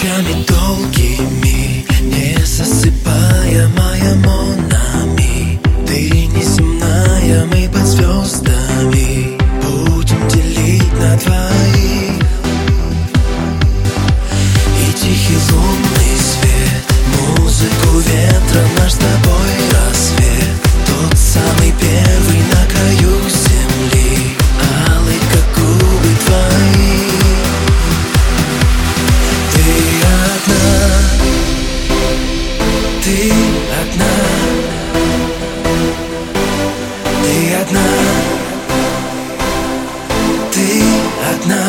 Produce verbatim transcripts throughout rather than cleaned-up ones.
ночами долгими, не засыпая, моя Монами. Ты неземная, мы под звездами будем делить на двоих. И тихий лунный свет, музыку ветра, наш с тобой рассвет, тот самый первый на краю земли, алый, как губы твои. Ты одна, ты одна, ты одна, ты одна,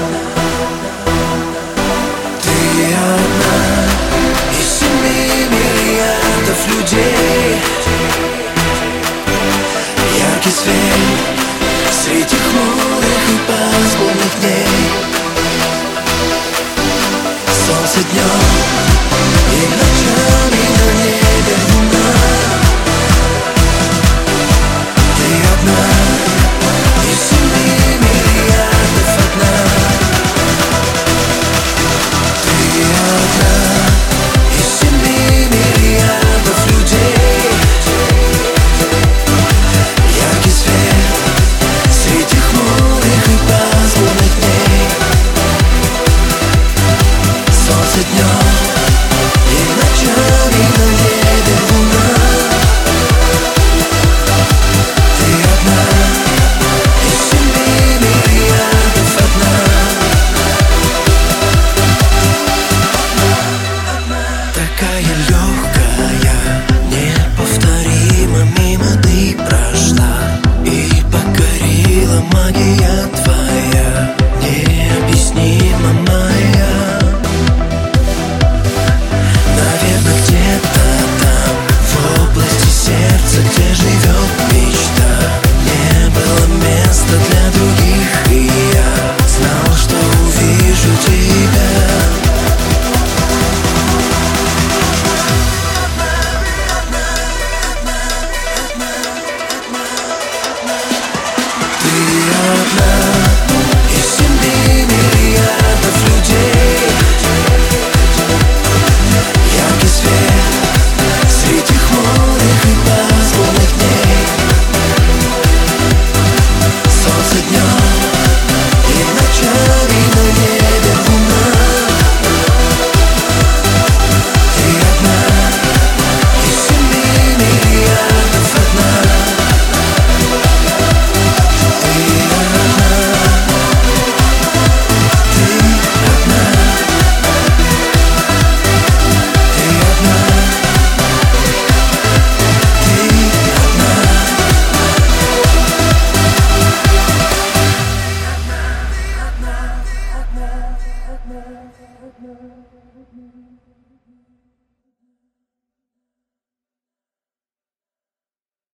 ты одна из семи миллиардов людей. Яркий свет среди хмурых и пасмурных дней. Солнце днем и ночами на небе луна. Ты одна из семи миллиардов одна. Ты одна из семи миллиардов людей. Яркий свет среди хмурых и пасмурных дней. Солнце днем и ночами на небе луна. Ты одна из семи миллиардов одна. Такая легкая, неповторима, мимо ты прошла и покорила магия твоя, необъяснима моя. Наверное, где-то там, в области сердца, где живет мечта, не было места для других, и я знал, что увижу тебя. Ты одна из семи миллиардов людей. Яркий свет среди хмурых и пасмурных дней. Солнце днем и ночами на небе луна. Ты одна из семи миллиардов одна. Ты одна, ты одна, ты одна, ты одна.